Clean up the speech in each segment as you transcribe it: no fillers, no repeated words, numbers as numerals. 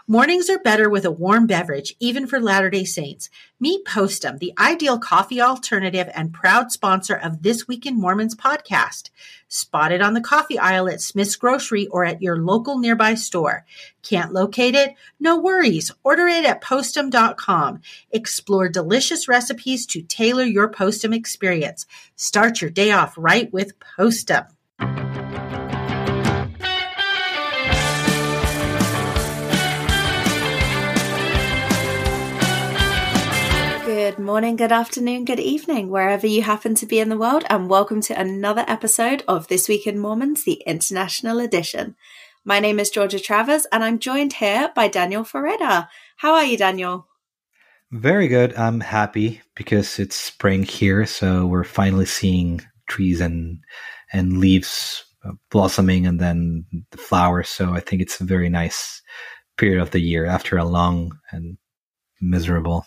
Mornings are better with a warm beverage, even for Latter-day Saints. Meet Postum, the ideal coffee alternative and proud sponsor of This Week in Mormons podcast. Spotted on the coffee aisle at Smith's Grocery or at your local nearby store. Can't locate it? No worries. Order it at postum.com. Explore delicious recipes to tailor your Postum experience. Start your day off right with Postum. Good morning, good afternoon, good evening, wherever you happen to be in the world, and welcome to another episode of This Week in Mormons, the International Edition. My name is Georgia Travers, and I'm joined here by Daniel Ferreira. How are you, Daniel? Very good. I'm happy because it's spring here, so we're finally seeing trees and leaves blossoming and then the flowers. So I think it's a very nice period of the year after a long and miserable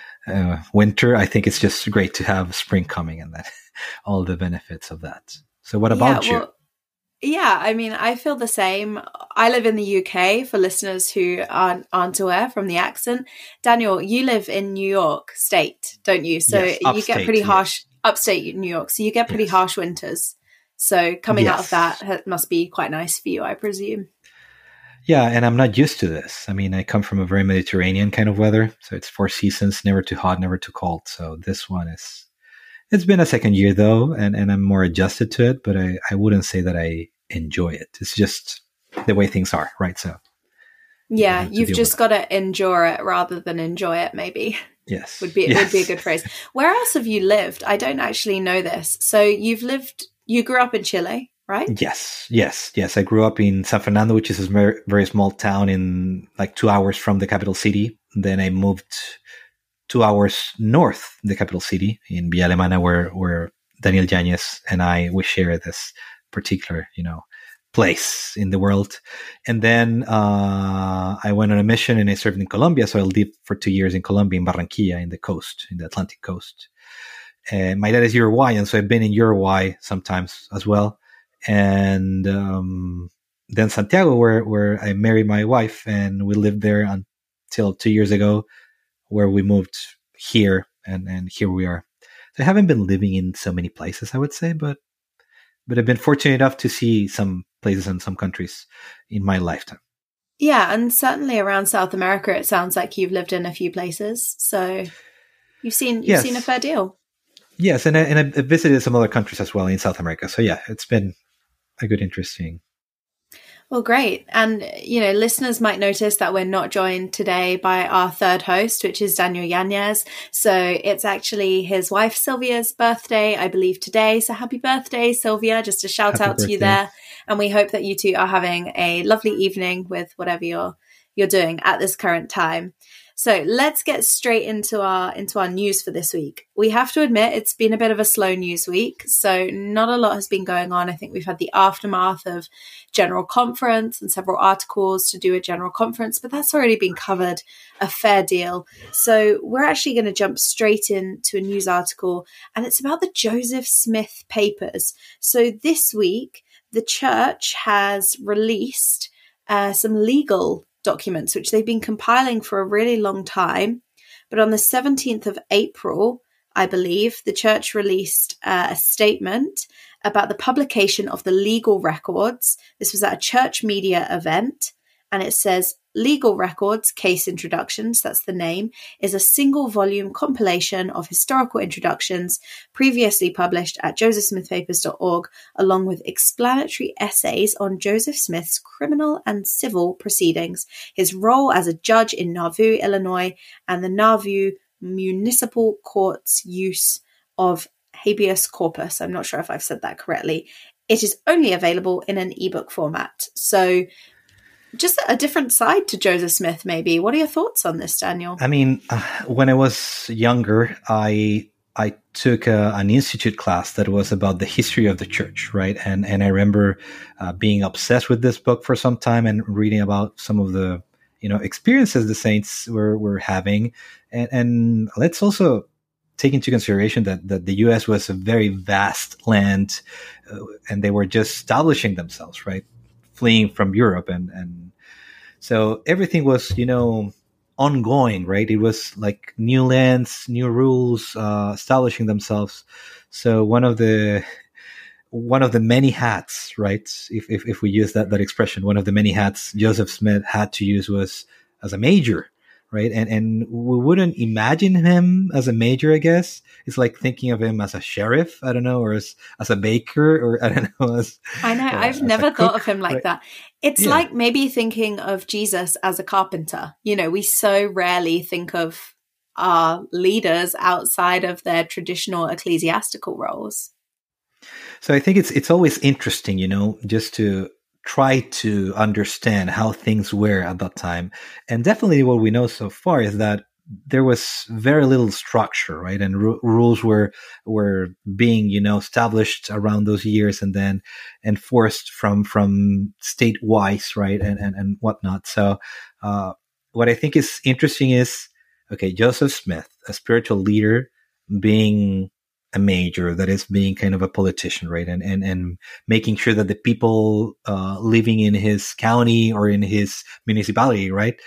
winter. I think it's just great to have spring coming and then all the benefits of that. So what about you? Yeah, I mean, I feel the same. I live in the UK, for listeners who aren't aware from the accent. Daniel, you live in New York State, don't you? So yes, you get pretty harsh, upstate New York, so you get pretty harsh winters. So coming out of that must be quite nice for you, I presume. Yeah, and I'm not used to this. I mean, I come from a very Mediterranean kind of weather, so it's 4 seasons, never too hot, never too cold. So this one it's been a second year though, and I'm more adjusted to it, but I wouldn't say that I enjoy it. It's just the way things are, right? So yeah, you've just got to endure it rather than enjoy it, maybe. Yes. Would be a good phrase. Where else have you lived? I don't actually know this. So you grew up in Chile, right? Yes. I grew up in San Fernando, which is a very, very small town in like 2 hours from the capital city. Then I moved 2 hours north the capital city in Villa Alemana, where Daniel Yanez and we share this particular, place in the world. And then I went on a mission and I served in Colombia. So I lived for 2 years in Colombia, in Barranquilla, in the Atlantic coast. And my dad is Uruguayan, so I've been in Uruguay sometimes as well. And then Santiago, where I married my wife, and we lived there until 2 years ago, where we moved here, and here we are. So I haven't been living in so many places, I would say, but I've been fortunate enough to see some places and some countries in my lifetime. Yeah, and certainly around South America, it sounds like you've lived in a few places. So you've seen a fair deal. Yes, and I visited some other countries as well in South America. So yeah, it's been a good, interesting. Well, great. And, listeners might notice that we're not joined today by our third host, which is Daniel Yanez. So it's actually his wife, Sylvia's birthday, I believe, today. So happy birthday, Sylvia. Just a shout out to you there. And we hope that you two are having a lovely evening with whatever you're doing at this current time. So let's get straight into our news for this week. We have to admit it's been a bit of a slow news week, so not a lot has been going on. I think we've had the aftermath of General Conference and several articles to do with General Conference, but that's already been covered a fair deal. So we're actually going to jump straight into a news article, and it's about the Joseph Smith papers. So this week, the church has released some legal documents, which they've been compiling for a really long time. But on the 17th of April, I believe, the church released a statement about the publication of the legal records. This was at a church media event. And it says, Legal Records Case Introductions, that's the name, is a single volume compilation of historical introductions previously published at josephsmithpapers.org, along with explanatory essays on Joseph Smith's criminal and civil proceedings, his role as a judge in Nauvoo, Illinois, and the Nauvoo Municipal Court's use of habeas corpus. I'm not sure if I've said that correctly. It is only available in an ebook format. So just a different side to Joseph Smith, maybe. What are your thoughts on this, Daniel? I mean, when I was younger, I took an institute class that was about the history of the church, right? And I remember being obsessed with this book for some time and reading about some of the experiences the saints were having. And let's also take into consideration that the U.S. was a very vast land, and they were just establishing themselves, right? Fleeing from Europe. And So everything was, ongoing, right? It was like new lands, new rules, establishing themselves. So one of the many hats, right? If we use that expression, one of the many hats Joseph Smith had to use was as a major, right? And we wouldn't imagine him as a major, I guess. It's like thinking of him as a sheriff, I don't know, or as a baker, or I don't know. I know, I've never thought of him like that. It's like maybe thinking of Jesus as a carpenter. We so rarely think of our leaders outside of their traditional ecclesiastical roles. So I think it's always interesting, just to try to understand how things were at that time. And definitely what we know so far is that there was very little structure, right? And rules were being, established around those years and then enforced from state-wise, right? And whatnot. So what I think is interesting is, okay, Joseph Smith, a spiritual leader, being a major, that is being kind of a politician, right? And making sure that the people living in his county or in his municipality, right,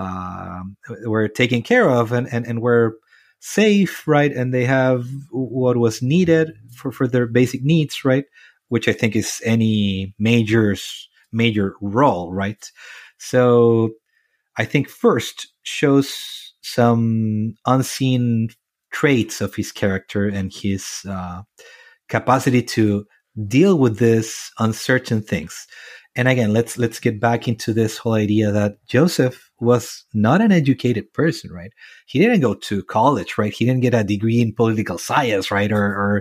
were taken care of and were safe, right? And they have what was needed for their basic needs, right? Which I think is any major role, right? So I think first shows some unseen traits of his character and his capacity to deal with this uncertain things. And again, let's get back into this whole idea that Joseph was not an educated person, right? He didn't go to college, right? He didn't get a degree in political science, right? Or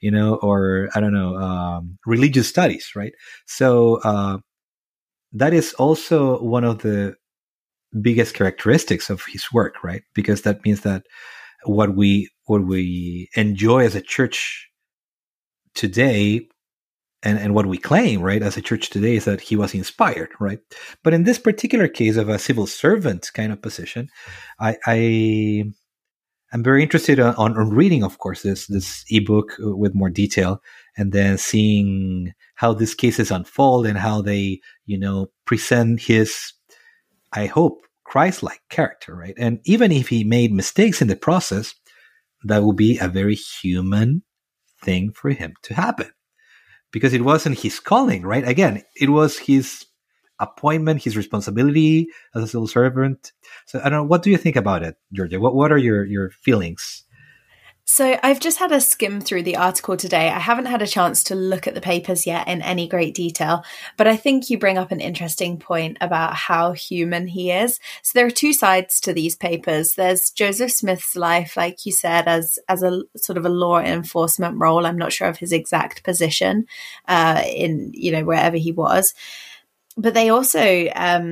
I don't know, religious studies, right? So that is also one of the biggest characteristics of his work, right? Because that means that what we enjoy as a church today and what we claim, right, as a church today is that he was inspired, right? But in this particular case of a civil servant kind of position, I'm very interested on reading, of course, this ebook with more detail, and then seeing how these cases unfold and how they, present his, I hope, Christ-like character, right? And even if he made mistakes in the process, that will be a very human thing for him to happen, because it wasn't his calling, right? Again, it was his appointment, his responsibility as a civil servant. So I don't know, what do you think about it, Georgia? What are your feelings? So I've just had a skim through the article today. I haven't had a chance to look at the papers yet in any great detail, but I think you bring up an interesting point about how human he is. So there are two sides to these papers. There's Joseph Smith's life, like you said, as a sort of a law enforcement role. I'm not sure of his exact position in, wherever he was. But they also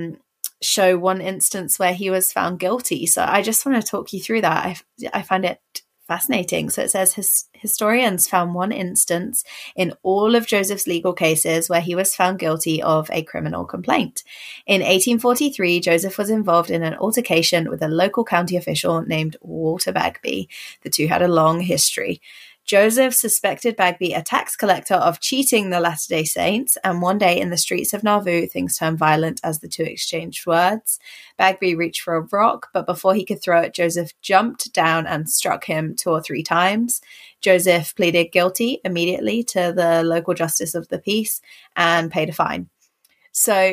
show one instance where he was found guilty. So I just want to talk you through that. I find it fascinating. So it says historians found one instance in all of Joseph's legal cases where he was found guilty of a criminal complaint. In 1843, Joseph was involved in an altercation with a local county official named Walter Bagby. The two had a long history. Joseph suspected Bagby, a tax collector, of cheating the Latter-day Saints, and one day in the streets of Nauvoo, things turned violent as the two exchanged words. Bagby reached for a rock, but before he could throw it, Joseph jumped down and struck him 2 or 3 times. Joseph pleaded guilty immediately to the local justice of the peace and paid a fine. So,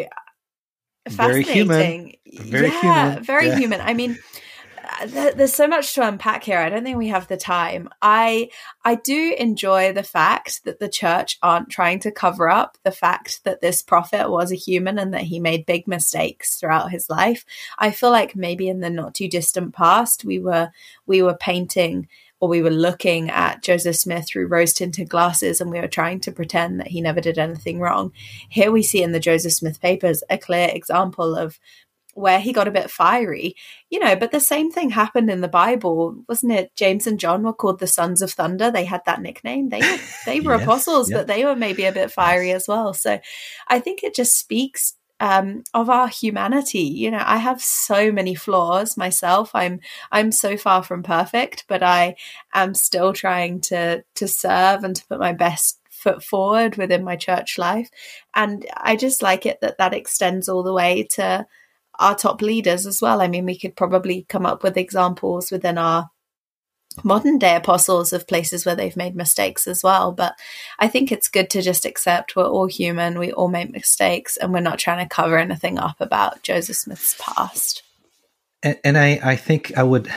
fascinating. Very human. Very human. I mean, there's so much to unpack here. I don't think we have the time. I do enjoy the fact that the church aren't trying to cover up the fact that this prophet was a human and that he made big mistakes throughout his life. I feel like maybe in the not too distant past, we were painting, or we were looking at Joseph Smith through rose-tinted glasses, and we were trying to pretend that he never did anything wrong. Here we see in the Joseph Smith papers a clear example of where he got a bit fiery, but the same thing happened in the Bible, wasn't it? James and John were called the sons of thunder. They had that nickname. They were apostles, but they were maybe a bit fiery as well. So I think it just speaks of our humanity. I have so many flaws myself. I'm so far from perfect, but I am still trying to serve and to put my best foot forward within my church life. And I just like it that extends all the way to our top leaders as well. I mean, we could probably come up with examples within our modern day apostles of places where they've made mistakes as well. But I think it's good to just accept we're all human, we all make mistakes, and we're not trying to cover anything up about Joseph Smith's past. And I think I would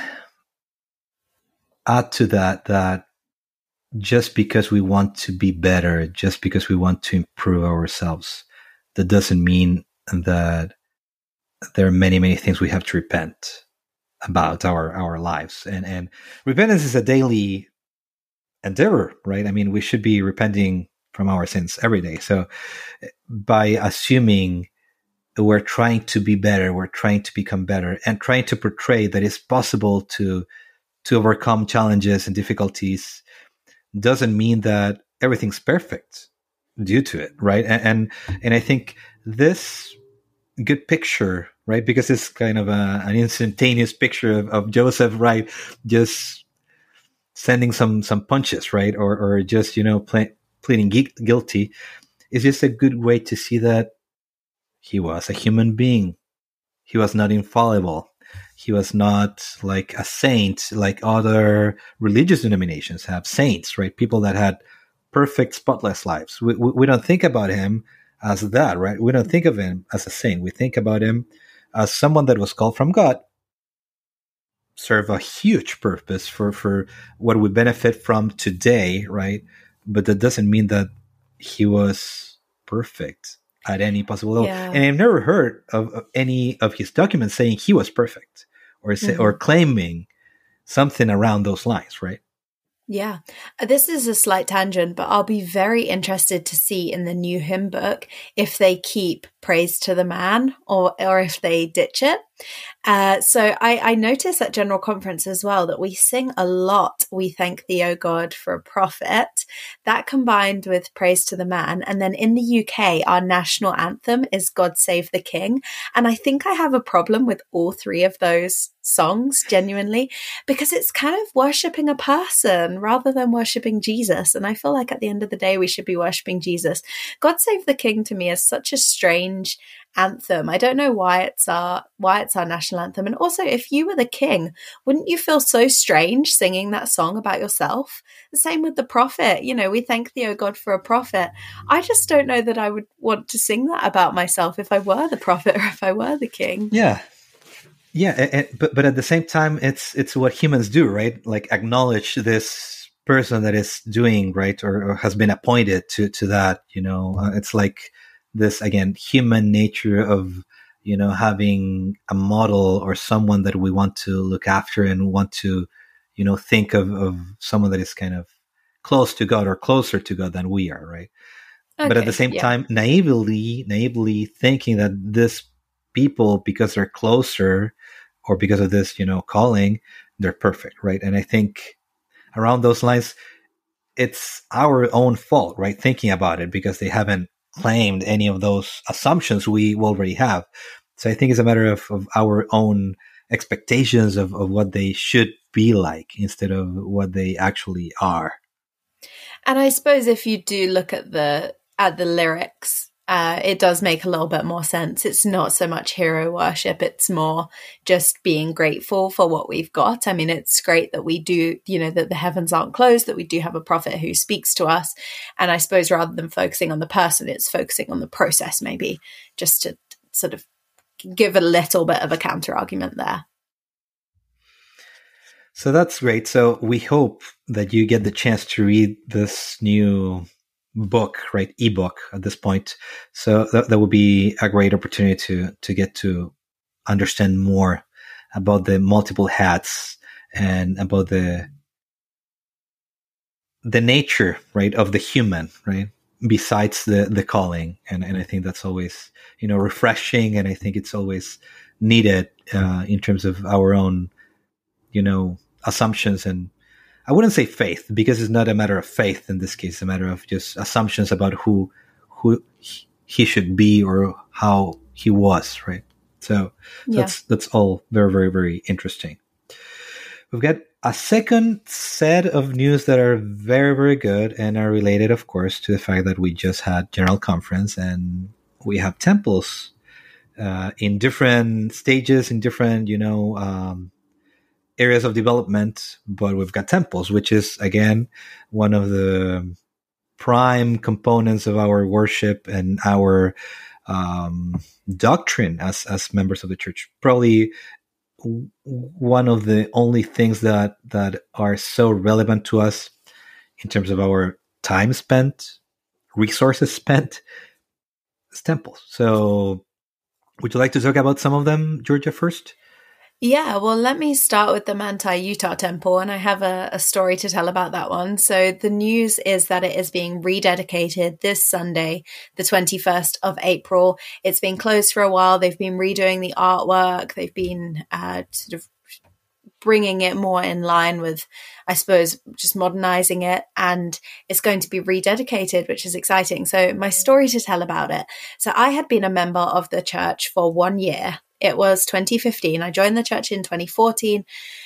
add to that just because we want to be better, just because we want to improve ourselves, that doesn't mean that there are many, many things we have to repent about our lives. And repentance is a daily endeavor, right? I mean, we should be repenting from our sins every day. So by assuming we're trying to be better, we're trying to become better, and trying to portray that it's possible to overcome challenges and difficulties, doesn't mean that everything's perfect due to it, right? And I think this good picture, right, because it's kind of an instantaneous picture of Joseph, right, just sending some punches, right, or just, pleading guilty, is just a good way to see that he was a human being. He was not infallible. He was not like a saint like other religious denominations have saints, right? People that had perfect, spotless lives. We don't think about him as that, right? We don't think of him as a saint. We think about him as someone that was called from God, serve a huge purpose for what we benefit from today, right? But that doesn't mean that he was perfect at any possible level. Yeah. And I've never heard of any of his documents saying he was perfect or claiming something around those lines, right? Yeah, this is a slight tangent, but I'll be very interested to see in the new hymn book if they keep Praise to the Man or if they ditch it. So I noticed at General Conference as well that we sing a lot, "We thank thee, O God, for a prophet." That combined with Praise to the Man. And then in the UK, our national anthem is God Save the King. And I think I have a problem with all three of those songs, genuinely, because it's kind of worshipping a person rather than worshipping Jesus. And I feel like at the end of the day, we should be worshipping Jesus. God Save the King to me is such a strange anthem. I don't know why it's our national anthem. And also, if you were the king, wouldn't you feel so strange singing that song about yourself? The same with the prophet. We thank thee, O God, for a prophet. I just don't know that I would want to sing that about myself if I were the prophet or if I were the king. Yeah. But at the same time, it's what humans do, right? Like acknowledge this person that is doing right or has been appointed to that. It's like this, again, human nature of having a model or someone that we want to look after and want to think of someone that is kind of close to God or closer to God than we are, right? Okay, but at the same time, naively thinking that this people, because they're closer or because of this calling, they're perfect, right? And I think around those lines, it's our own fault, right? Thinking about it, because they haven't claimed any of those assumptions we already have. So I think it's a matter of our own expectations of what they should be like instead of what they actually are. And I suppose if you do look at the lyrics, it does make a little bit more sense. It's not so much hero worship. It's more just being grateful for what we've got. I mean, it's great that we do, that the heavens aren't closed, that we do have a prophet who speaks to us. And I suppose rather than focusing on the person, it's focusing on the process, maybe, just to sort of give a little bit of a counter argument there. So that's great. So we hope that you get the chance to read this new book, right? Ebook at this point. So that would be a great opportunity to get to understand more about the multiple hats and about the nature, right, of the human, right? Besides the calling. And I think that's always, refreshing. And I think it's always needed in terms of our own, assumptions. And I wouldn't say faith, because it's not a matter of faith in this case. It's a matter of just assumptions about who he should be or how he was, right? So that's all very, very, very interesting. We've got a second set of news that are very, very good and are related, of course, to the fact that we just had General Conference and we have temples in different stages, in different, areas of development, but we've got temples, which is, again, one of the prime components of our worship and our doctrine as members of the church. Probably one of the only things that are so relevant to us in terms of our time spent, resources spent, is temples. So would you like to talk about some of them, Georgia, first? Yeah, well, let me start with the Manti, Utah temple, and I have a story to tell about that one. So the news is that it is being rededicated this Sunday, the 21st of April. It's been closed for a while. They've been redoing the artwork. They've been sort of bringing it more in line with, I suppose, just modernizing it, and it's going to be rededicated, which is exciting. So my story to tell about it. So I had been a member of the church for 1 year. It was 2015. I joined the church in 2014.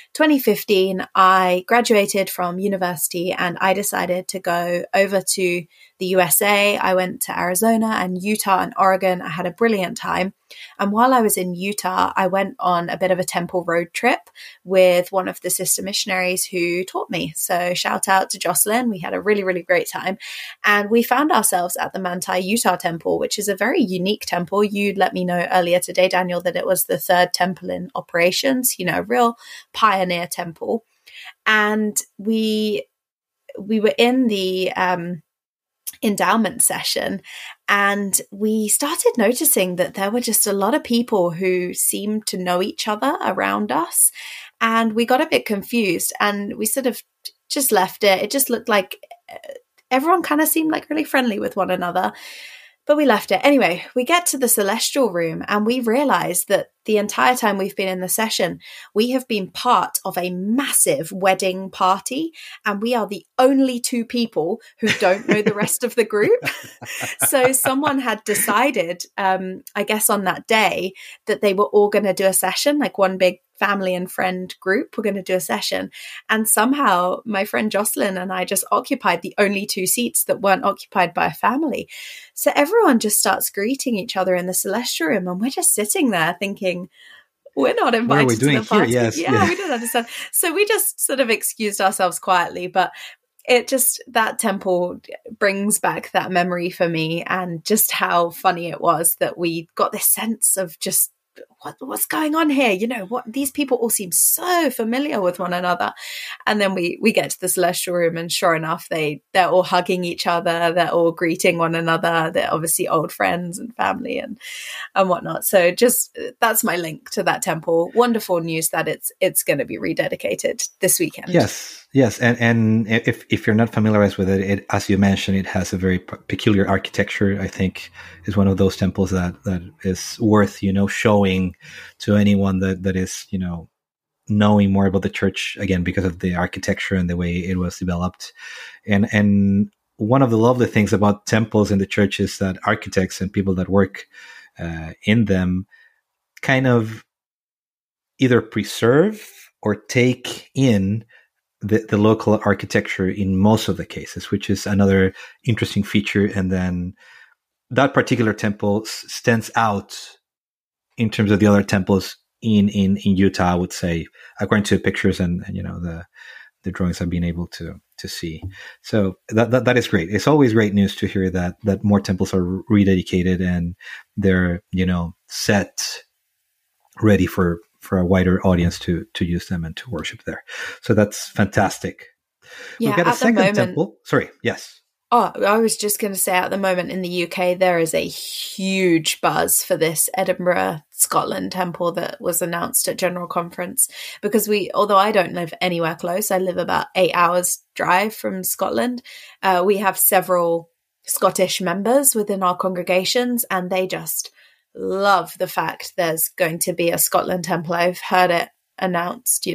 2015, I graduated from university and I decided to go over to the USA. I went to Arizona and Utah and Oregon. I had a brilliant time. And while I was in Utah, I went on a bit of a temple road trip with one of the sister missionaries who taught me. So shout out to Jocelyn. We had a really, really great time. And we found ourselves at the Manti, Utah temple, which is a very unique temple. You let me know earlier today, Daniel, that it was the third temple in operations, a real pioneer temple. And we were in the endowment session, and we started noticing that there were just a lot of people who seemed to know each other around us, and we got a bit confused and we sort of just left it. It just looked like everyone kind of seemed like really friendly with one another, but we left it. Anyway, we get to the celestial room and we realize that the entire time we've been in the session, we have been part of a massive wedding party, and we are the only two people who don't know the rest of the group. So someone had decided, I guess on that day, that they were all going to do a session, like one big family and friend group were going to do a session. And somehow my friend Jocelyn and I just occupied the only two seats that weren't occupied by a family. So everyone just starts greeting each other in the celestial room, and we're just sitting there thinking, we're not invited what are we doing to the party. Here? Yes, yeah, we didn't understand. So we just sort of excused ourselves quietly, but that temple brings back that memory for me, and just how funny it was that we got this sense of just what's going on here? What these people all seem so familiar with one another. And then we get to the celestial room, and sure enough, they're all hugging each other. They're all greeting one another. They're obviously old friends and family and whatnot. So just that's my link to that temple. Wonderful news that it's going to be rededicated this weekend. Yes, and if you're not familiarized with it, as you mentioned, it has a very peculiar architecture. I think is one of those temples that is worth showing to anyone that is knowing more about the church, again because of the architecture and the way it was developed. And one of the lovely things about temples in the church is that architects and people that work in them kind of either preserve or take in the local architecture in most of the cases, which is another interesting feature. And then that particular temple stands out in terms of the other temples in Utah, I would say, according to the pictures and the drawings I've been able to see. So that is great. It's always great news to hear that more temples are rededicated and they're set ready for a wider audience to use them and to worship there. So that's fantastic. Yeah, we've got a second temple. Sorry, yes. Oh, I was just going to say, at the moment in the UK, there is a huge buzz for this Edinburgh, Scotland temple that was announced at General Conference, because although I don't live anywhere close, I live about 8 hours drive from Scotland. We have several Scottish members within our congregations, and they just love the fact there's going to be a Scotland temple. I've heard it announced,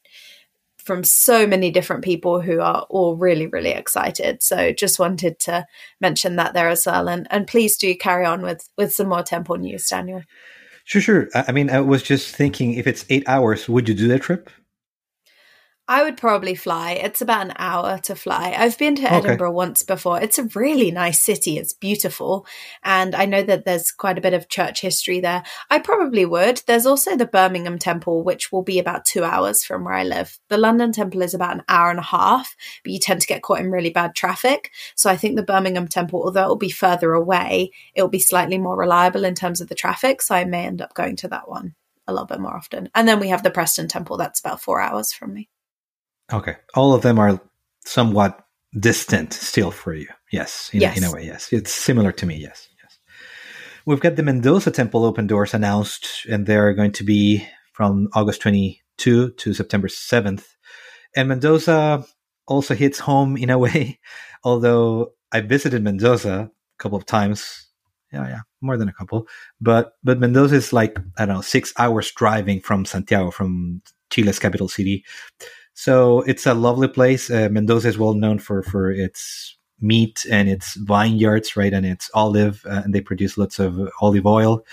from so many different people who are all really, really excited. So just wanted to mention that there as well. And please do carry on with some more temple news, Daniel. Sure. I mean, I was just thinking, if it's 8 hours, would you do that trip? I would probably fly. It's about an hour to fly. I've been to Edinburgh once before. It's a really nice city. It's beautiful. And I know that there's quite a bit of church history there. I probably would. There's also the Birmingham Temple, which will be about 2 hours from where I live. The London Temple is about an hour and a half, but you tend to get caught in really bad traffic. So I think the Birmingham Temple, although it'll be further away, it'll be slightly more reliable in terms of the traffic. So I may end up going to that one a little bit more often. And then we have the Preston Temple. That's about 4 hours from me. Okay. All of them are somewhat distant still for you. Yes. In a way, yes. It's similar to me. Yes. We've got the Mendoza Temple open doors announced, and they're going to be from August 22 to September 7th. And Mendoza also hits home in a way, although I visited Mendoza a couple of times. Yeah, more than a couple. But Mendoza is like, I don't know, 6 hours driving from Santiago, from Chile's capital city. So it's a lovely place. Mendoza is well known for its meat and its vineyards, right? And its olive, and they produce lots of olive oil.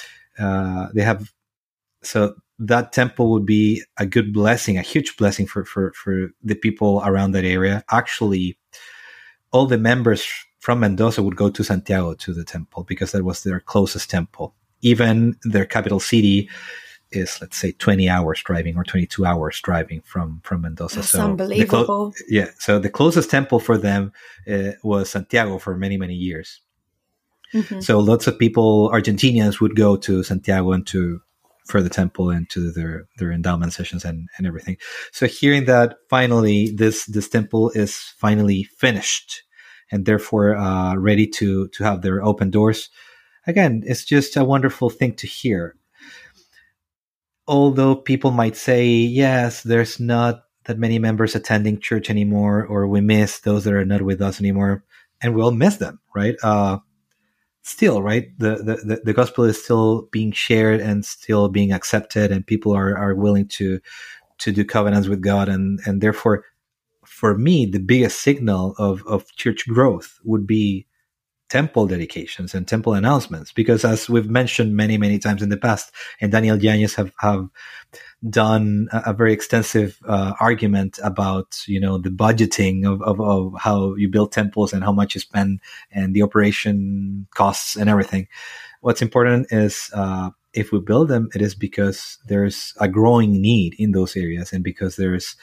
So that temple would be a good blessing, a huge blessing for the people around that area. Actually, all the members from Mendoza would go to Santiago to the temple because that was their closest temple. Even their capital city is, let's say, 20 hours driving or 22 hours driving from Mendoza. That's unbelievable. So the closest temple for them was Santiago for many, many years. Mm-hmm. So lots of people, Argentinians, would go to Santiago and for the temple and to their endowment sessions and everything. So hearing that finally this temple is finally finished and therefore ready to have their open doors, again, it's just a wonderful thing to hear. Although people might say, yes, there's not that many members attending church anymore, or we miss those that are not with us anymore, and we'll miss them, right? Still, right? The gospel is still being shared and still being accepted, and people are willing to do covenants with God, and therefore, for me, the biggest signal of church growth would be temple dedications and temple announcements, because as we've mentioned many, many times in the past, and Daniel Yanez have done a very extensive argument about, the budgeting of how you build temples and how much you spend and the operation costs and everything. What's important is if we build them, it is because there's a growing need in those areas, and because there's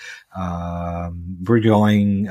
growing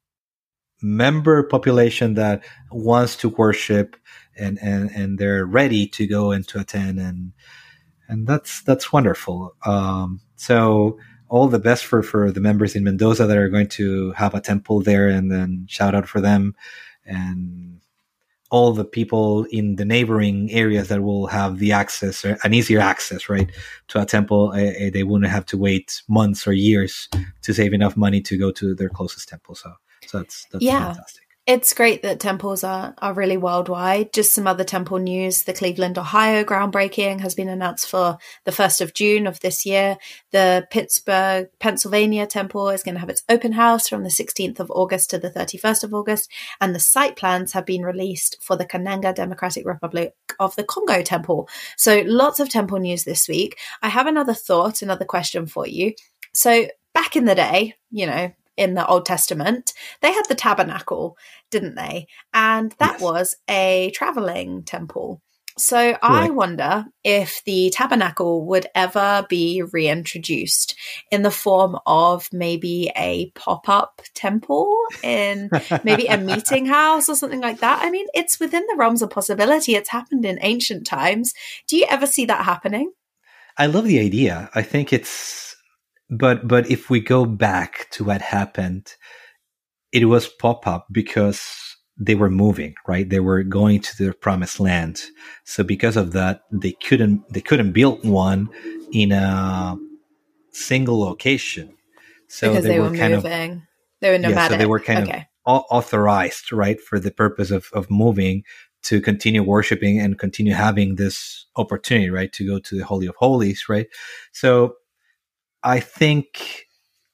member population that wants to worship and they're ready to go and to attend, and that's wonderful. So all the best for the members in Mendoza that are going to have a temple there, and then shout out for them, and all the people in the neighboring areas that will have the access, or an easier access, right, to a temple. They wouldn't have to wait months or years to save enough money to go to their closest temple. So that's fantastic. It's great that temples are really worldwide. Just some other temple news. The Cleveland, Ohio groundbreaking has been announced for the 1st of June of this year. The Pittsburgh, Pennsylvania temple is going to have its open house from the 16th of August to the 31st of August. And the site plans have been released for the Kananga Democratic Republic of the Congo temple. So lots of temple news this week. I have another question for you. So back in the day, in the Old Testament, they had the tabernacle, didn't they? And that was a traveling temple. So I wonder if the tabernacle would ever be reintroduced in the form of maybe a pop-up temple in maybe a meeting house or something like that. I mean, it's within the realms of possibility. It's happened in ancient times. Do you ever see that happening? I love the idea. I think it's... But if we go back to what happened, it was pop-up because they were moving, right? They were going to their promised land. So because of that, they couldn't build one in a single location. So because they were moving. They were nomadic. So they were kind of authorized, right, for the purpose of moving, to continue worshiping and continue having this opportunity, right, to go to the Holy of Holies, right? So I think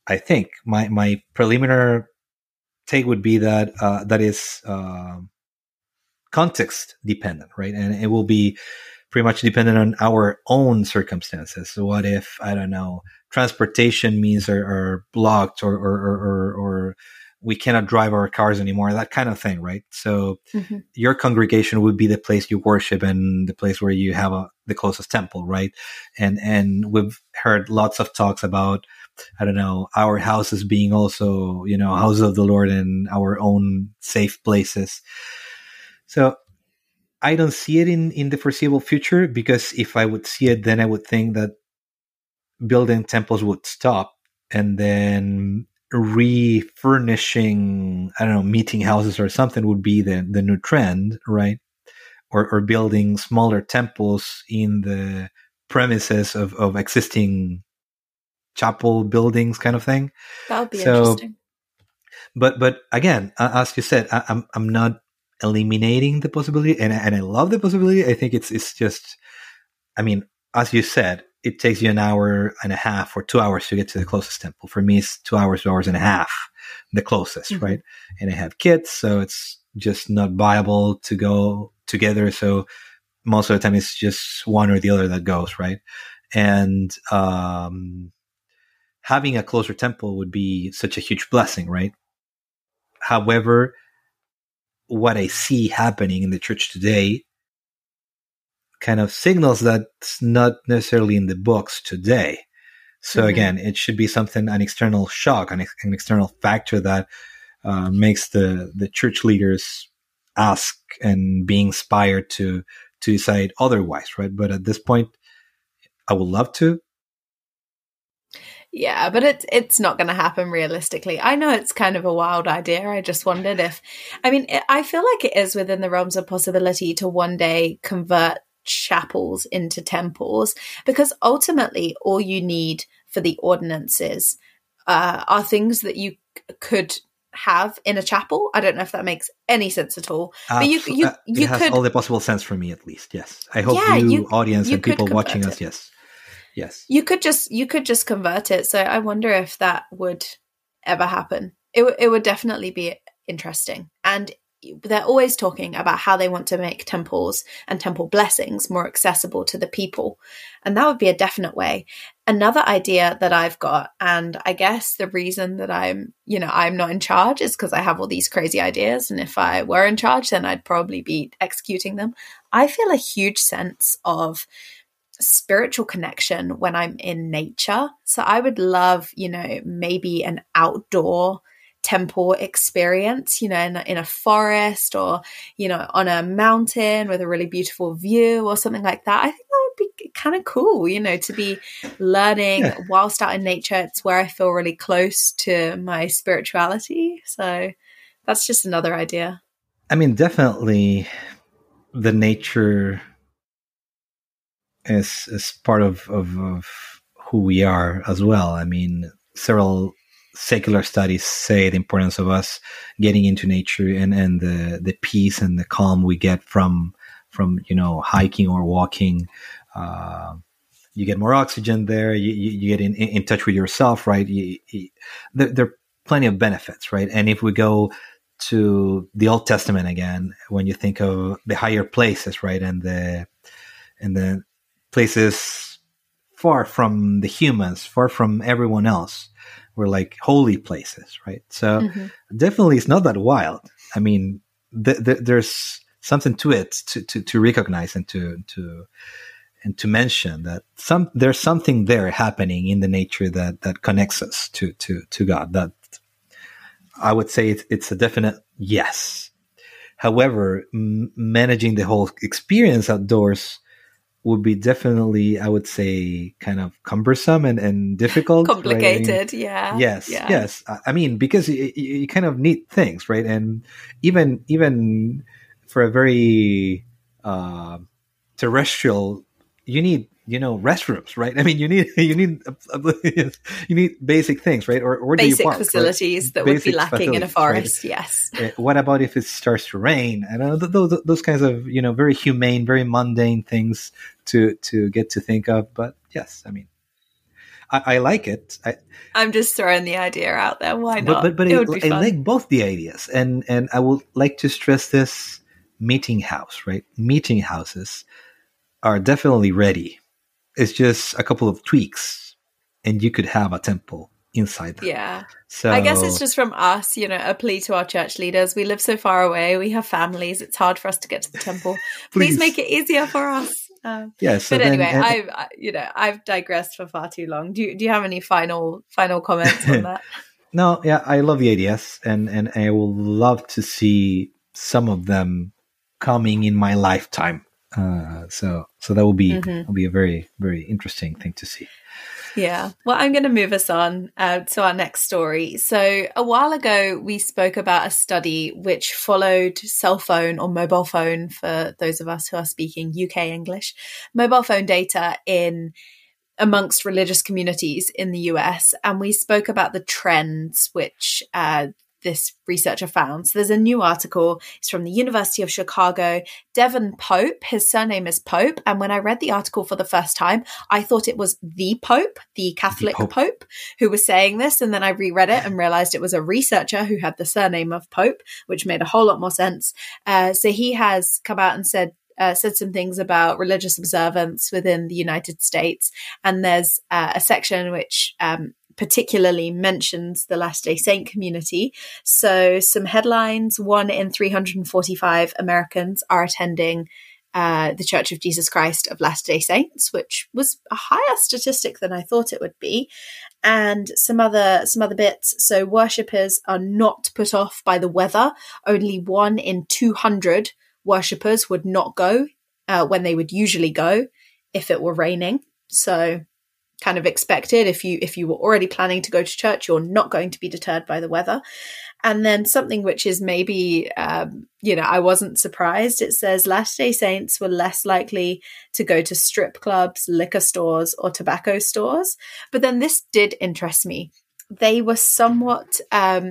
my preliminary take would be that that is context dependent, right? And it will be pretty much dependent on our own circumstances. So what if, I don't know, transportation means are blocked or we cannot drive our cars anymore, that kind of thing, right? So your congregation would be the place you worship and the place where you have the closest temple, right? And we've heard lots of talks about, I don't know, our houses being also, houses of the Lord and our own safe places. So I don't see it in the foreseeable future, because if I would see it, then I would think that building temples would stop, and then refurnishing, I don't know, meeting houses or something would be the new trend, right? Or building smaller temples in the premises of existing chapel buildings, kind of thing. That would be interesting. But again, as you said, I'm not eliminating the possibility, and I love the possibility. I think it's just, I mean, as you said, it takes you an hour and a half or 2 hours to get to the closest temple. For me, it's 2 hours, 2 hours and a half, the closest, right? And I have kids, so it's just not viable to go together. So most of the time, it's just one or the other that goes, right? And having a closer temple would be such a huge blessing, right? However, what I see happening in the church today kind of signals that's not necessarily in the books today. So again, it should be something, an external shock, an external factor that makes the church leaders ask and be inspired to decide otherwise, right? But at this point, I would love to. Yeah, but it's not going to happen realistically. I know it's kind of a wild idea. I just wondered if, I feel like it is within the realms of possibility to one day convert chapels into temples, because ultimately all you need for the ordinances are things that you could have in a chapel. I don't know if that makes any sense at all. But you it has could, all the possible sense for me, at least. Yes, I hope audience and people watching us. Yes. You could just convert it. So I wonder if that would ever happen. It would definitely be interesting. And they're always talking about how they want to make temples and temple blessings more accessible to the people. And that would be a definite way. Another idea that I've got, and I guess the reason that I'm not in charge is because I have all these crazy ideas. And if I were in charge, then I'd probably be executing them. I feel a huge sense of spiritual connection when I'm in nature. So I would love, maybe an outdoor temple experience, in a forest or, on a mountain with a really beautiful view or something like that. I think that would be kind of cool, to be learning whilst out in nature. It's where I feel really close to my spirituality. So that's just another idea. I mean, definitely the nature is part of who we are as well. I mean, several secular studies say the importance of us getting into nature and the peace and the calm we get from hiking or walking. You get more oxygen there. You get in touch with yourself, right? There are plenty of benefits, right? And if we go to the Old Testament again, when you think of the higher places, right, and the places far from the humans, far from everyone else, were like holy places, right? So definitely it's not that wild. I mean, there's something to it to recognize and to mention that there's something there happening in the nature that connects us to God. That I would say it's a definite yes. However, managing the whole experience outdoors would be definitely, I would say, kind of cumbersome and difficult. Complicated, right? Yeah. Yes. I mean, because you kind of need things, right? And even for a very terrestrial, you need restrooms, right? I mean, you need basic things, right? Or where basic do you park, facilities right? that Basic would be lacking in a forest. Right? Yes. What about if it starts to rain? I don't know, those kinds of very humane, very mundane things to get to think of. But yes, I mean, I like it. I'm just throwing the idea out there. Why not? But I like both the ideas, and I would like to stress this: meeting house, right? Meeting houses are definitely ready. It's just a couple of tweaks, and you could have a temple inside them. Yeah. So I guess it's just from us, a plea to our church leaders. We live so far away. We have families. It's hard for us to get to the temple. Please make it easier for us. So but anyway, I've digressed for far too long. Do you have any final comments on that? No, yeah, I love the ideas, and I will love to see some of them coming in my lifetime. So that will be a very, very interesting thing to see. Yeah. Well, I'm going to move us on to our next story. So a while ago, we spoke about a study which followed cell phone or mobile phone, for those of us who are speaking UK English, mobile phone data amongst religious communities in the US. And we spoke about the trends which this researcher found. So there's a new article. It's from the University of Chicago. Devon Pope, his surname is Pope. And when I read the article for the first time, I thought it was the Pope, the Catholic Pope, who was saying this. And then I reread it and realized it was a researcher who had the surname of Pope, which made a whole lot more sense. So he has come out and said some things about religious observance within the United States. And there's a section which particularly mentions the Latter-day Saint community. So some headlines: 1 in 345 Americans are attending the Church of Jesus Christ of Latter-day Saints, which was a higher statistic than I thought it would be. And some other bits. So worshippers are not put off by the weather. Only 1 in 200 worshippers would not go when they would usually go if it were raining. So kind of expected. If you were already planning to go to church, you're not going to be deterred by the weather. And then something which is maybe, I wasn't surprised. It says Latter-day Saints were less likely to go to strip clubs, liquor stores, or tobacco stores. But then this did interest me. They were somewhat,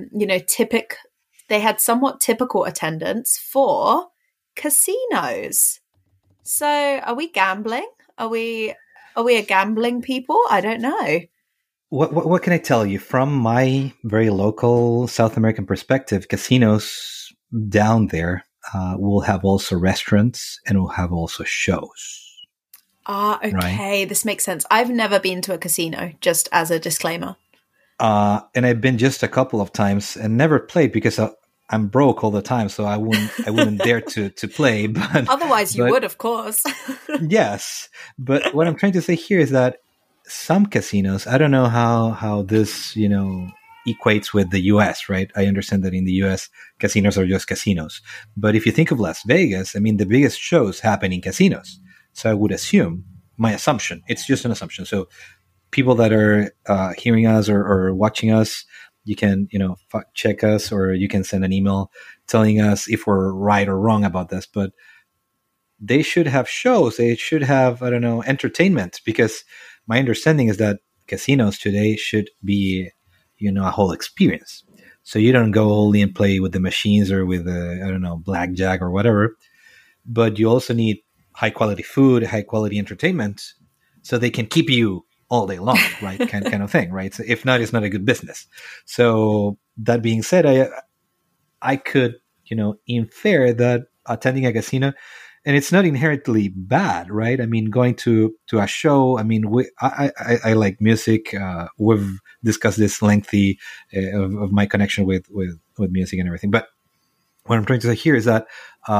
they had somewhat typical attendance for casinos. So are we gambling? Are we a gambling people? I don't know. What can I tell you? From my very local South American perspective, casinos down there will have also restaurants and will have also shows. Okay. Right? This makes sense. I've never been to a casino, just as a disclaimer. And I've been just a couple of times and never played because I'm broke all the time, so I wouldn't dare to play. But otherwise, you would, of course. Yes, but what I'm trying to say here is that some casinos, I don't know how this equates with the U.S. Right? I understand that in the U.S. casinos are just casinos, but if you think of Las Vegas, I mean, the biggest shows happen in casinos. So I would assume, my assumption, it's just an assumption. So people that are hearing us or watching us, you can, fact check us, or you can send an email telling us if we're right or wrong about this. But they should have shows. They should have, entertainment, because my understanding is that casinos today should be, a whole experience. So you don't go only and play with the machines or with, blackjack or whatever, but you also need high quality food, high quality entertainment, so they can keep you all day long, right? kind of thing, right? So if not, it's not a good business. So that being said, I could, infer that attending a casino, and it's not inherently bad, right? I mean, going to a show, I mean, I like music. We've discussed this lengthy of my connection with music and everything. But what I'm trying to say here is that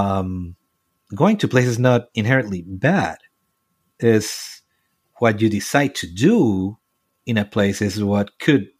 going to places is not inherently bad. Is what you decide to do in a place is what could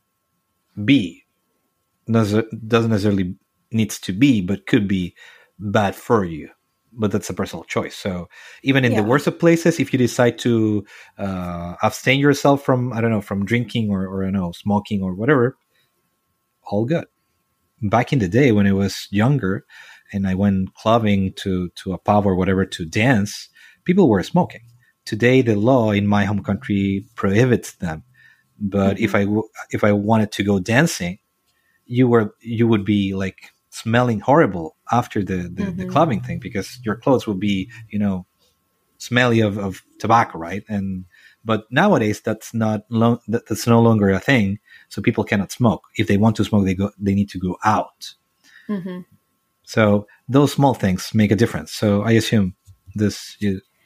be. Doesn't necessarily needs to be, but could be bad for you. But that's a personal choice. So even in the worst of places, if you decide to abstain yourself from, from drinking or smoking or whatever, all good. Back in the day when I was younger and I went clubbing to a pub or whatever to dance, people were smoking. Today, the law in my home country prohibits them. But if I wanted to go dancing, you would be like smelling horrible after the clubbing thing, because your clothes will be, smelly of tobacco, right? But nowadays that's no longer a thing. So people cannot smoke. If they want to smoke, they need to go out. Mm-hmm. So those small things make a difference. So I assume this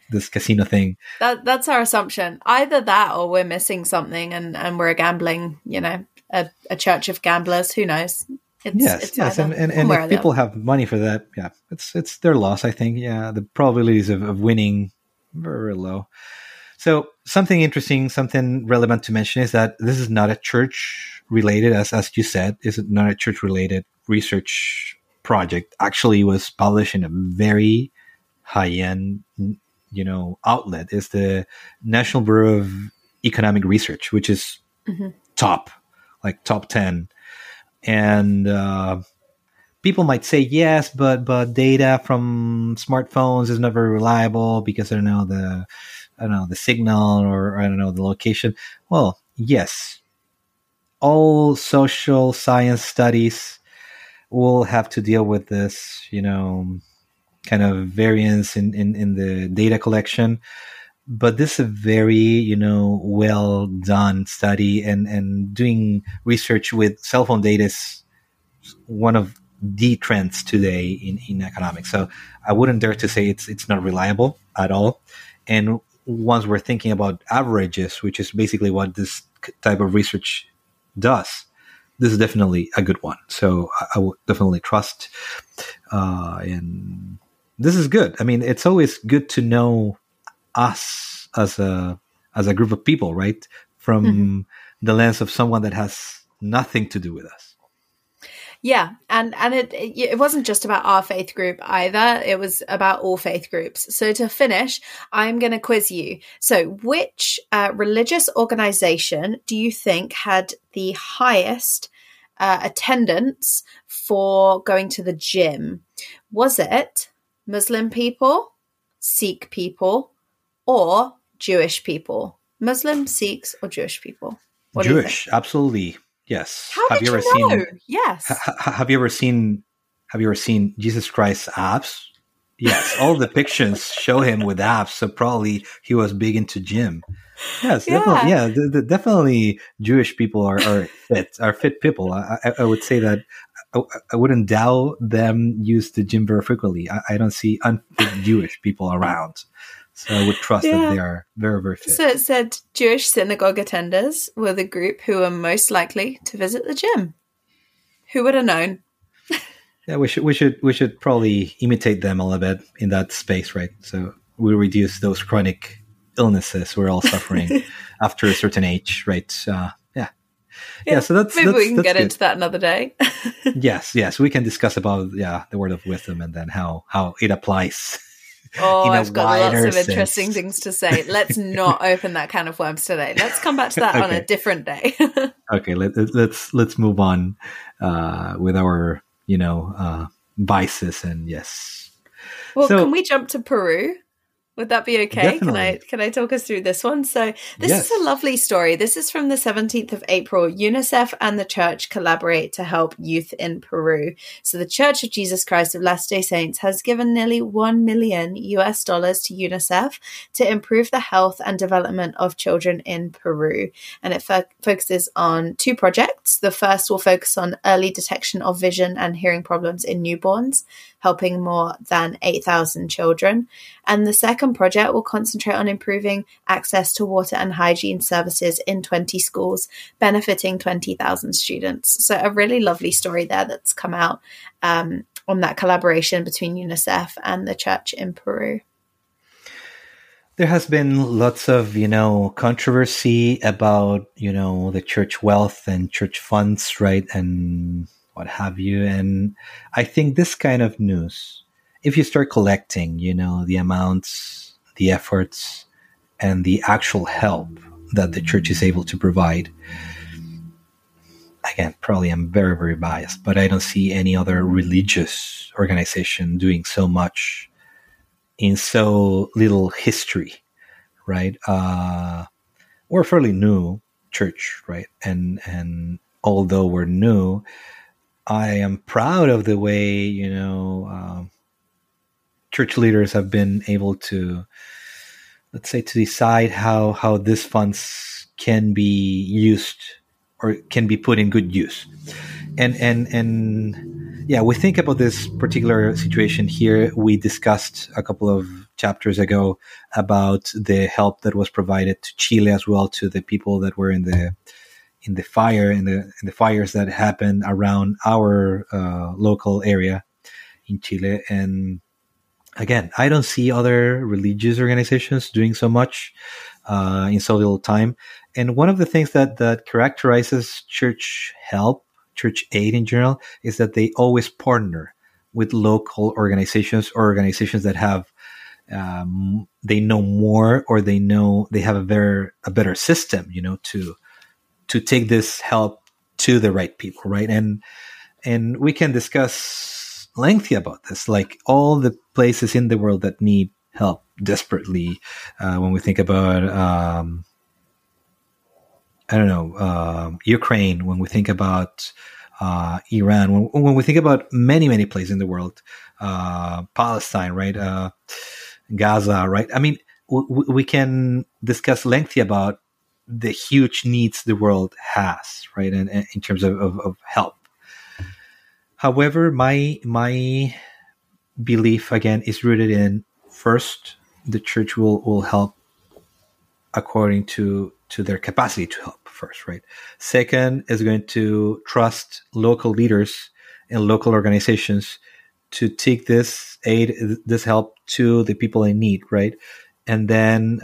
this casino thing. That's our assumption. Either that, or we're missing something, and we're a gambling, a church of gamblers. Who knows? Yes, and if people have money for that, yeah, it's their loss. I think, yeah, the probabilities of winning very, very low. So something interesting, something relevant to mention is that this is not a church related, as you said, is not a church related research project. Actually, was published in a very high end, outlet. Is the National Bureau of Economic Research, which is top 10. And people might say yes, but data from smartphones is not very reliable because I don't know the signal, or I don't know the location. Well, yes, all social science studies will have to deal with this, kind of variance in the data collection. But this is a very, well done study, and doing research with cell phone data is one of the trends today in economics. So I wouldn't dare to say it's not reliable at all. And once we're thinking about averages, which is basically what this type of research does, this is definitely a good one. So I would definitely trust. And this is good. I mean, it's always good to know us as a group of people, right? From the lens of someone that has nothing to do with us. Yeah, and it wasn't just about our faith group either. It was about all faith groups. So to finish, I'm going to quiz you. So which religious organization do you think had the highest attendance for going to the gym? Was it Muslim people, Sikh people, or Jewish people? Muslim, Sikhs, or Jewish people? Jewish, absolutely. Yes. Have you ever seen? Yes. Have you ever seen Jesus Christ's abs? Yes. All the pictures show him with abs, so probably he was big into gym. Yes, definitely. Yeah, definitely. Jewish people are fit people. I would say that I wouldn't doubt them use the gym very frequently. I don't see unfit Jewish people around. So I would trust that they are very, very fit. So it said Jewish synagogue attenders were the group who were most likely to visit the gym. Who would have known? Yeah, we should probably imitate them a little bit in that space, right? So we reduce those chronic illnesses we're all suffering after a certain age, right? Yeah. So maybe we can get into that another day. Yes, we can discuss about the word of wisdom and then how it applies. Oh, I've got lots of interesting things to say. Let's not open that can of worms today. Let's come back to that on a different day. Okay, let's move on with our vices, and yes. Well, can we jump to Peru? Would that be okay? Definitely. Can I talk us through this one? So this is a lovely story. This is from the 17th of April. UNICEF and the church collaborate to help youth in Peru. So the Church of Jesus Christ of Latter-day Saints has given nearly $1 million to UNICEF to improve the health and development of children in Peru. And it focuses on 2 projects. The first will focus on early detection of vision and hearing problems in newborns, helping more than 8,000 children. And the second project will concentrate on improving access to water and hygiene services in 20 schools, benefiting 20,000 students. So a really lovely story there that's come out on that collaboration between UNICEF and the church in Peru. There has been lots of, controversy about, the church wealth and church funds, right? And what have you. And I think this kind of news, if you start collecting, the amounts, the efforts, and the actual help that the church is able to provide, again, probably I'm very, very biased, but I don't see any other religious organization doing so much in so little history, right? We're fairly new church, right? And although we're new, I am proud of the way, church leaders have been able to, let's say, to decide how these funds can be used or can be put in good use. And yeah, we think about this particular situation here. We discussed a couple of chapters ago about the help that was provided to Chile as well, to the people that were in the fires that happened around our local area in Chile. And again, I don't see other religious organizations doing so much in so little time. And one of the things that characterizes church help, church aid in general, is that they always partner with local organizations or organizations that have they know more, or they have a better system, to take this help to the right people, right? And we can discuss lengthy about this, like all the places in the world that need help desperately. When we think about, Ukraine, when we think about Iran, when we think about many, many places in the world, Palestine, right? Gaza, right? I mean, we can discuss lengthy about the huge needs the world has, right? And in terms of help. However, my belief, again, is rooted in, first, the church will help according to their capacity to help first, right? Second is going to trust local leaders and local organizations to take this aid, this help to the people in need, right? And then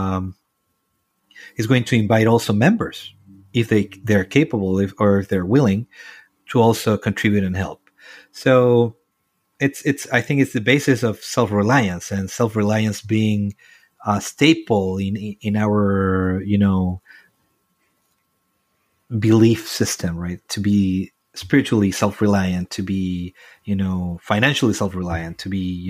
is going to invite also members, if they're capable, or if they're willing, to also contribute and help. So I think it's the basis of self-reliance, and self-reliance being a staple in our belief system, right? To be spiritually self-reliant, to be financially self-reliant, to be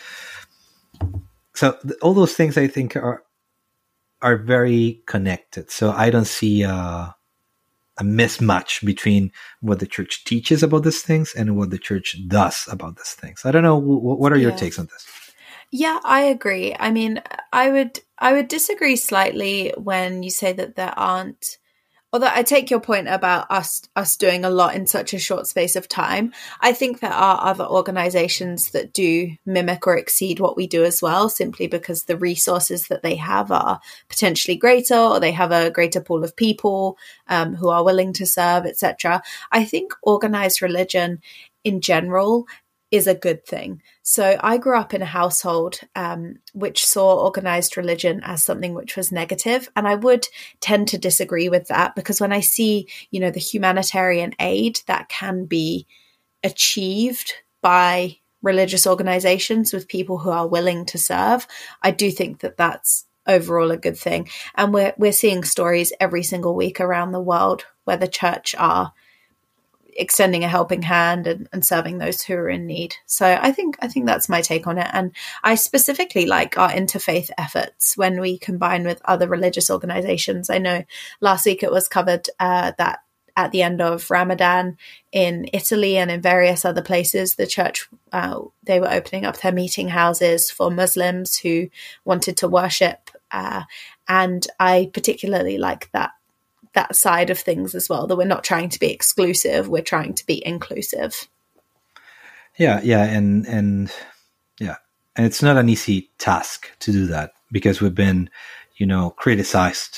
so all those things I think are very connected. So I don't see a mismatch between what the church teaches about these things and what the church does about these things. I don't know. What are your takes on this? Yeah, I agree. I mean, I would disagree slightly when you say that there aren't. Although I take your point about us doing a lot in such a short space of time, I think there are other organizations that do mimic or exceed what we do as well, simply because the resources that they have are potentially greater, or they have a greater pool of people who are willing to serve, etc. I think organized religion in general is a good thing. So I grew up in a household which saw organized religion as something which was negative. And I would tend to disagree with that, because when I see, the humanitarian aid that can be achieved by religious organizations with people who are willing to serve, I do think that that's overall a good thing. And we're seeing stories every single week around the world where the church are extending a helping hand and serving those who are in need. So I think that's my take on it. And I specifically like our interfaith efforts when we combine with other religious organizations. I know last week it was covered that at the end of Ramadan in Italy and in various other places, the church, they were opening up their meeting houses for Muslims who wanted to worship. And I particularly like that side of things as well, that we're not trying to be exclusive, we're trying to be inclusive. Yeah, and it's not an easy task to do that, because we've been, criticized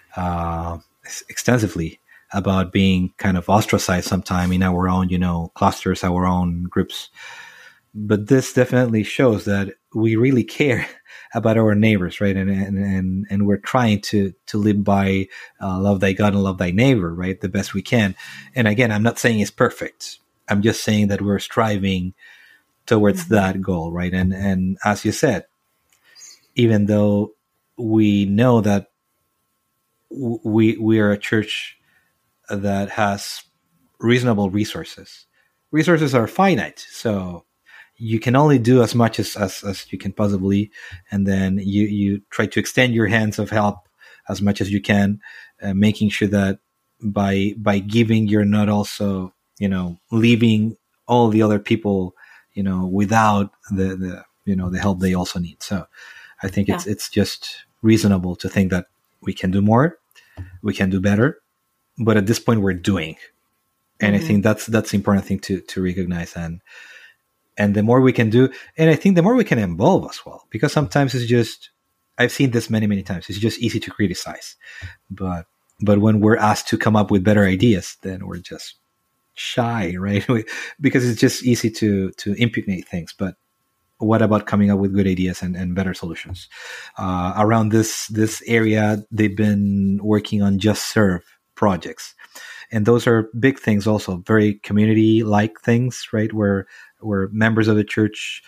extensively about being kind of ostracized sometime in our own, clusters, our own groups. But this definitely shows that we really care about our neighbors, right? And we're trying to live by love thy God and love thy neighbor, right? The best we can. And again, I'm not saying it's perfect. I'm just saying that we're striving towards that goal, right? And as you said, even though we know that we are a church that has reasonable resources are finite, so you can only do as much as you can possibly, and then you try to extend your hands of help as much as you can, making sure that by giving, you're not also leaving all the other people without the help they also need. So I think it's just reasonable to think that we can do more, we can do better, but at this point we're doing. And I think that's the important thing to recognize, and the more we can do, and I think the more we can involve as well, because sometimes it's just, I've seen this many times, it's just easy to criticize, but when we're asked to come up with better ideas, then we're just shy, right? Because it's just easy to impugnate things. But what about coming up with good ideas and better solutions? Around this area, they've been working on Just Serve projects, and those are big things, also very community-like things, right? Where members of the church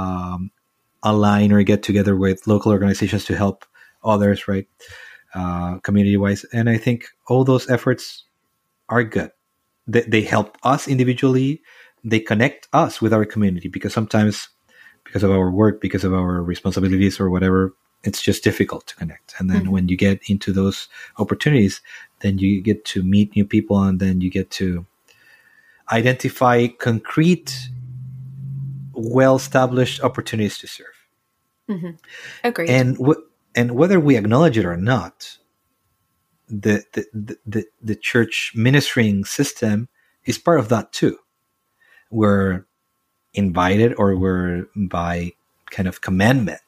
align or get together with local organizations to help others, right? Community-wise. And I think all those efforts are good. They help us individually. They connect us with our community, because sometimes, because of our work, because of our responsibilities or whatever, it's just difficult to connect. And then when you get into those opportunities, then you get to meet new people, and then you get to identify concrete, well-established opportunities to serve. Agreed. And whether we acknowledge it or not, the church ministering system is part of that too. We're invited, or we're by kind of commandment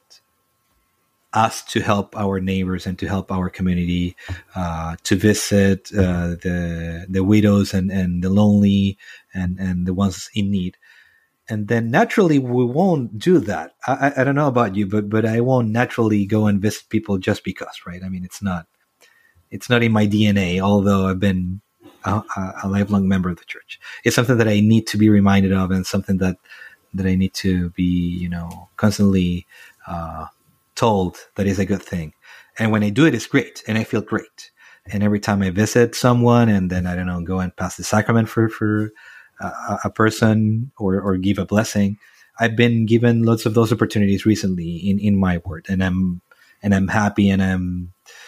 asked to help our neighbors and to help our community, to visit the widows and the lonely and the ones in need. And then naturally we won't do that. I don't know about you, but I won't naturally go and visit people just because, right? I mean, it's not in my DNA, although I've been a lifelong member of the church. It's something that I need to be reminded of, and something that I need to be, constantly told that is a good thing. And when I do it, it's great, and I feel great. And every time I visit someone, and then, I don't know, go and pass the sacrament for a person, or give a blessing, I've been given lots of those opportunities recently in my ward, and I'm happy, and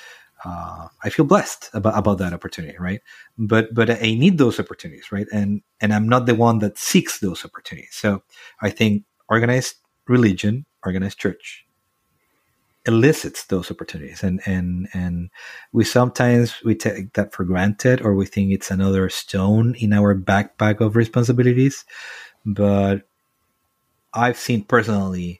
I feel blessed about that opportunity, right? But I need those opportunities, right? And I'm not the one that seeks those opportunities. So I think organized religion, organized church, elicits those opportunities, and we sometimes take that for granted, or we think it's another stone in our backpack of responsibilities. But I've seen personally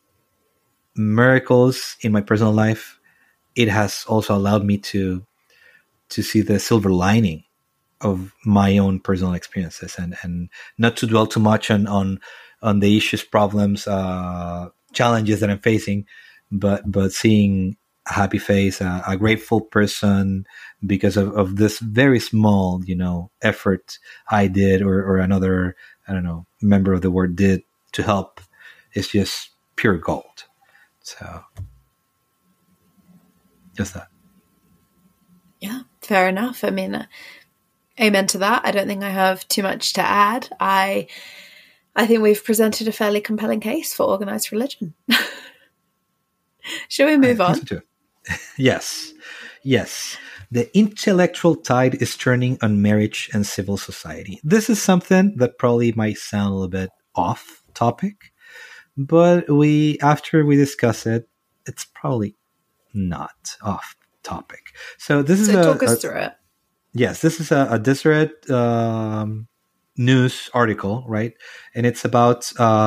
miracles in my personal life. It has also allowed me to see the silver lining of my own personal experiences, and not to dwell too much on the issues, problems, challenges that I'm facing, but seeing a happy face, a grateful person because of this very small, effort I did, or another, I don't know, member of the ward did to help, is just pure gold. So just that. Yeah, fair enough. I mean, amen to that. I don't think I have too much to add. I think we've presented a fairly compelling case for organized religion. Shall we move on? So Yes. The intellectual tide is turning on marriage and civil society. This is something that probably might sound a little bit off topic, but after we discuss it, it's probably not off topic. So this is talk us through it. Yes, this is a Deseret news article, right? And it's about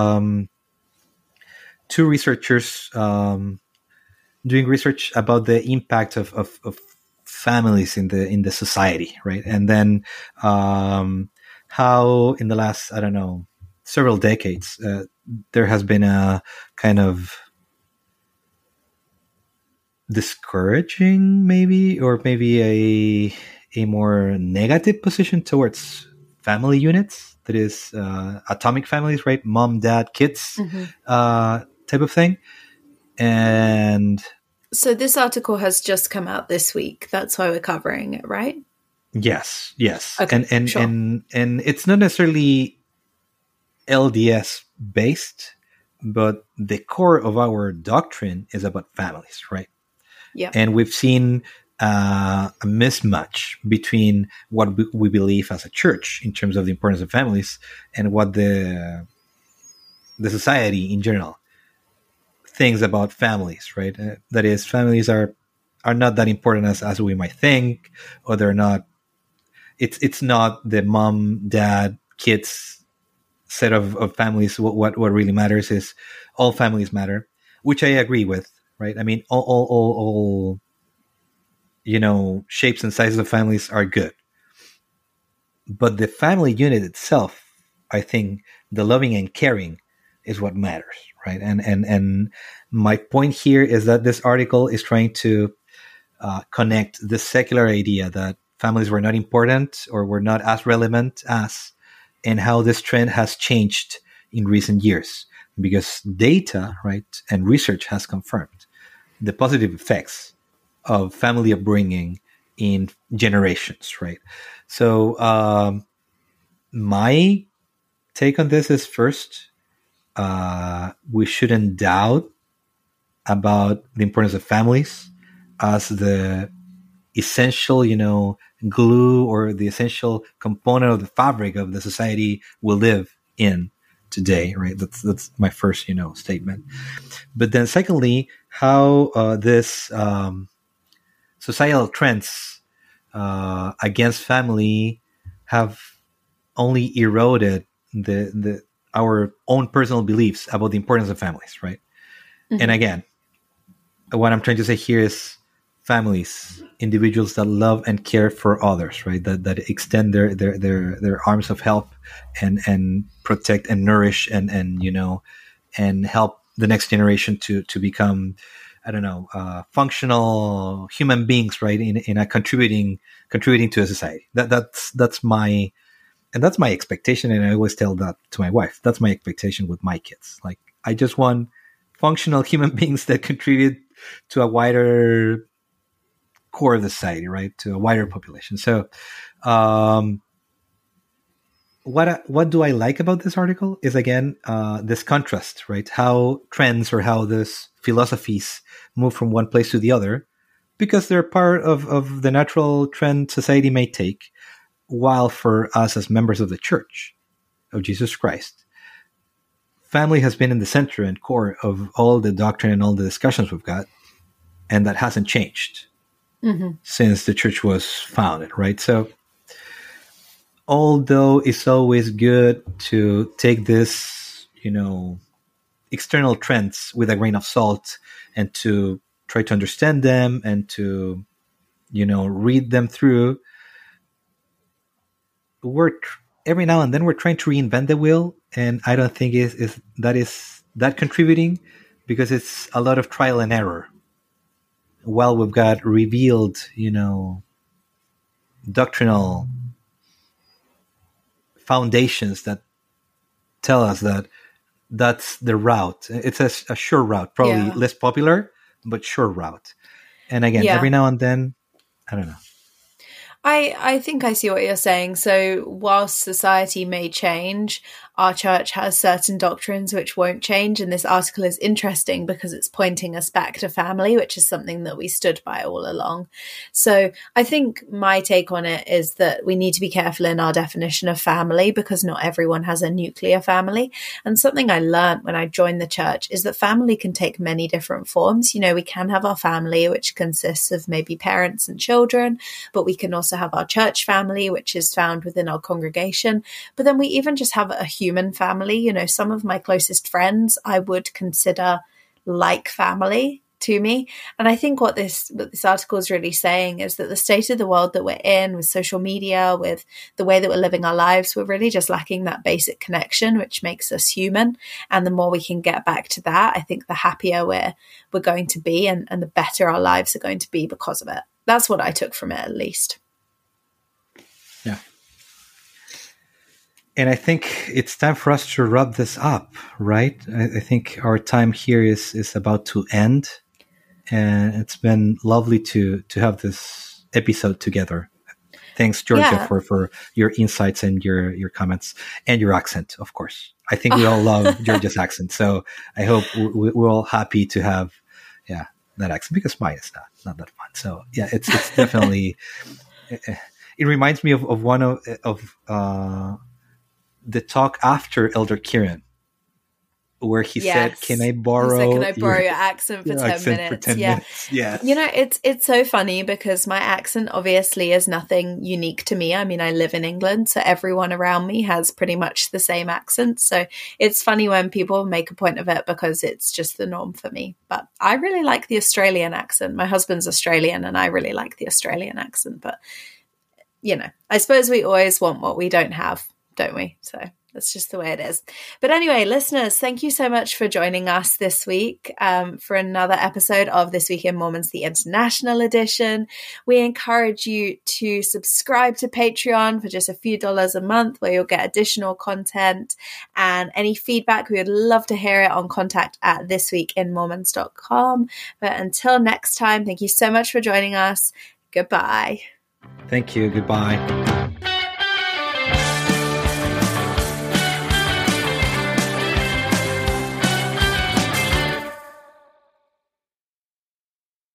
two researchers doing research about the impact of families in the society, right? And then how in the last, I don't know, several decades, there has been a kind of discouraging, maybe a more negative position towards family units. That is atomic families, right? Mom, dad, kids, type of thing. And so this article has just come out this week. That's why we're covering it, right? Yes. Okay, and sure. and it's not necessarily LDS based, but the core of our doctrine is about families, right? Yeah. And we've seen a mismatch between what we believe as a church in terms of the importance of families and what the society in general things about families, right? That is, families are not that important as we might think, or they're not, it's not the mom, dad, kids set of families. What really matters is all families matter, which I agree with. Right? I mean, all shapes and sizes of families are good, but the family unit itself, I think, the loving and caring is what matters, right? And my point here is that this article is trying to connect the secular idea that families were not important or were not as relevant as, and how this trend has changed in recent years, because data, right, and research has confirmed the positive effects of family upbringing in generations, right? So my take on this is, first, we shouldn't doubt about the importance of families as the essential, glue or the essential component of the fabric of the society we live in today, right? That's my first, statement. But then secondly, how this societal trends against family have only eroded our own personal beliefs about the importance of families, right? Mm-hmm. And again, what I'm trying to say here is families, individuals that love and care for others, right? That extend their arms of help and protect and nourish and help the next generation to become, functional human beings, right? In a contributing to a society. That's my expectation, and I always tell that to my wife. That's my expectation with my kids. Like, I just want functional human beings that contribute to a wider core of the society, right? To a wider population. So, what do I like about this article is, again, this contrast, right? How trends or how this philosophies move from one place to the other, because they're part of the natural trend society may take. While for us as members of the Church of Jesus Christ, family has been in the center and core of all the doctrine and all the discussions we've got, and that hasn't changed since the Church was founded, right? So, although it's always good to take this, external trends with a grain of salt and to try to understand them and to, read them through, every now and then we're trying to reinvent the wheel, and I don't think is that contributing, because it's a lot of trial and error. While we've got revealed, doctrinal foundations that tell us that that's the route. It's a sure route, probably less popular, but sure route. And again, every now and then, I don't know. I think I see what you're saying. So whilst society may change, our church has certain doctrines which won't change. And this article is interesting because it's pointing us back to family, which is something that we stood by all along. So I think my take on it is that we need to be careful in our definition of family, because not everyone has a nuclear family. And something I learned when I joined the church is that family can take many different forms. We can have our family, which consists of maybe parents and children, but we can also have our church family, which is found within our congregation. But then we even just have a human family. Some of my closest friends I would consider like family to me. And I think what this article is really saying is that the state of the world that we're in, with social media, with the way that we're living our lives, we're really just lacking that basic connection, which makes us human. And the more we can get back to that, I think the happier we're going to be, and the better our lives are going to be because of it. That's what I took from it, at least. Yeah. And I think it's time for us to wrap this up, right? I think our time here is about to end. And it's been lovely to have this episode together. Thanks, Georgia, for your insights and your comments and your accent, of course. I think we all love Georgia's accent. So I hope we're all happy to have, that accent, because mine is not that fun. So it's definitely, it reminds me of one of the talk after Elder Kieran. where he said, "Can I borrow? Can I borrow your accent for 10 minutes?" For 10 minutes. Yes. You know, it's so funny because my accent obviously is nothing unique to me. I mean, I live in England, so everyone around me has pretty much the same accent. So it's funny when people make a point of it because it's just the norm for me. But I really like the Australian accent. My husband's Australian and I really like the Australian accent. But, you know, I suppose we always want what we don't have, don't we? So that's just the way it is. But anyway, listeners, thank you so much for joining us this week for another episode of This Week in Mormons, the International Edition. We encourage you to subscribe to Patreon for just a few dollars a month where you'll get additional content. And any feedback, we would love to hear it on contact@thisweekinmormons.com. But until next time, thank you so much for joining us. Goodbye. Thank you. Goodbye.